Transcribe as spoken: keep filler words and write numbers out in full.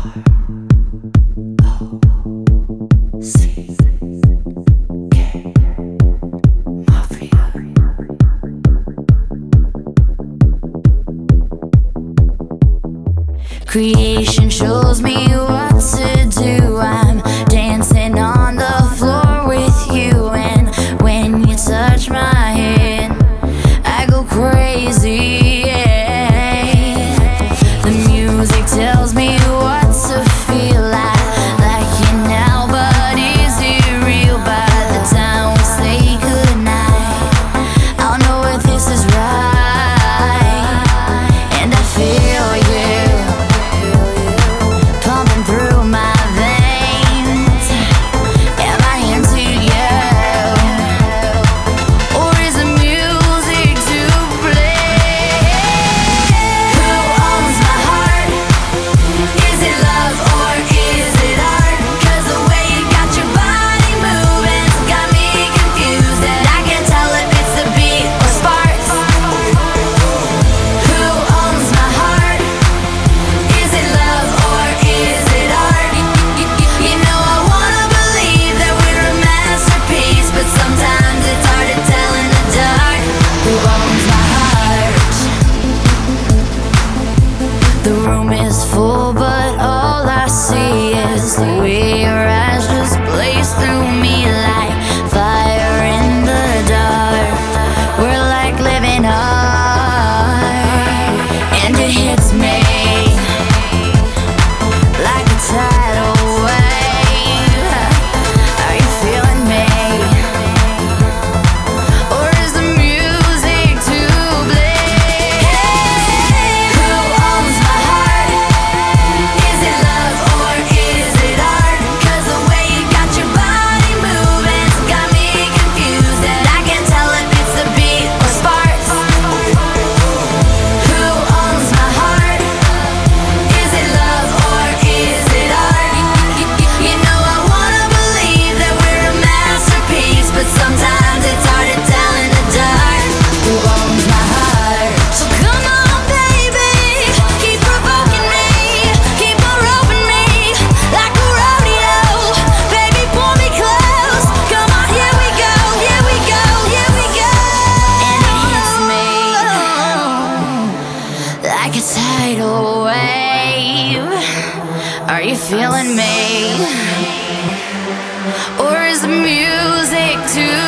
Creation shows me what to do. I'm dancing on the floor with you, and when you touch my hand, I go crazy. Yeah. The music tells me what to feel like, like it now, but is it real? By the time we say goodnight, I'll know if this is right, and I feel you pumping through my veins. Am I into you, or is the music to blame? Who owns my heart? Is it love or is it art? 'Cause the way you got your body moving's got me confused, and I can't tell if it's the beat or sparks. Who owns my heart? Is it love or is it art? You know I wanna believe that we're a masterpiece, but sometimes it's hard to tell in the dark. Who owns my heart? The room is full, but all I see is the way your eyes just blaze through me like fire in the dark. We're like living art, and it hits me like a tidal wave. Are you feeling me, or is the music to blame? Who owns my heart? Is it love or is it art? 'Cause the way you got your body moving's got me confused, and I can't tell if it's the beat or sparks. Who owns my heart? Is it love or is it art? You know I wanna believe that we're a masterpiece, but sometimes it's hard to tell in the dark. Who owns my heart? So come on, baby, keep provoking me, keep on roping me like a rodeo. Baby, pull me close. Come on, here we go, here we go, here we go. And it hits me like a tidal wave. Are you feeling me, or is the music too